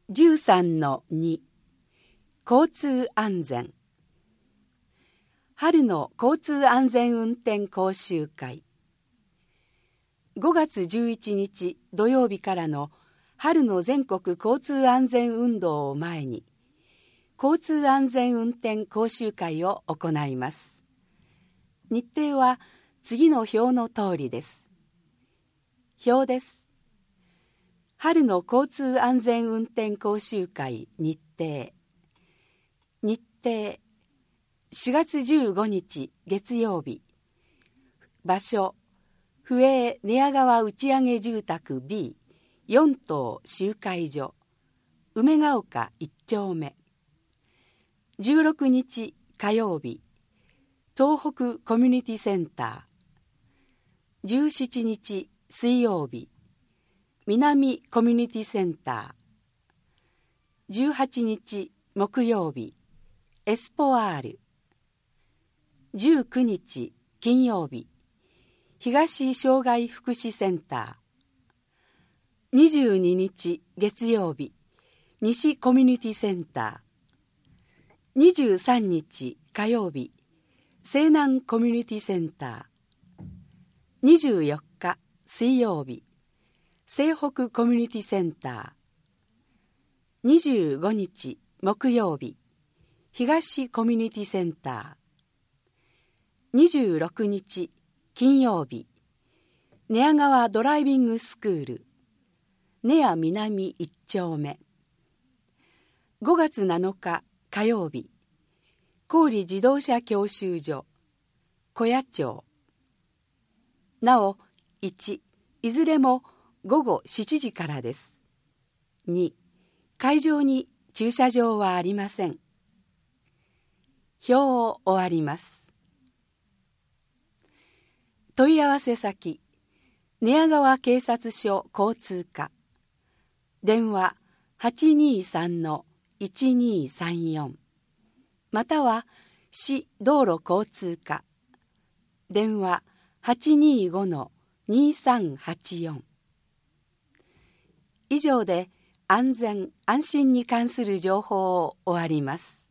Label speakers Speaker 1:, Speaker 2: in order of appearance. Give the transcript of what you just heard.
Speaker 1: 13-2 交通安全。春の交通安全運転講習会。5月11日土曜日からの春の全国交通安全運動を前に、交通安全運転講習会を行います。日程は次の表の通りです。表です。春の交通安全運転講習会日程。日程4月15日月曜日。場所府営寝屋川打上住宅 B4 棟集会所梅ヶ丘1丁目。16日火曜日。東北コミュニティセンター。17日水曜日。南コミュニティセンター。18日木曜日。エスポアール。19日金曜日。東障害福祉センター。22日月曜日。西コミュニティセンター。23日火曜日。西南コミュニティセンター。24日水曜日。西北コミュニティセンター。25日木曜日。東コミュニティセンター。26日金曜日。寝屋川ドライビングスクール寝屋南1丁目。5月7日火曜日。郡自動車教習所小谷町。なお1いずれも午後7時からです。2会場に駐車場はありません。表を終わります。問い合わせ先寝屋川警察署交通課。電話 823-1234 または市道路交通課。電話 825-2384。以上で安全・安心に関する情報を終わります。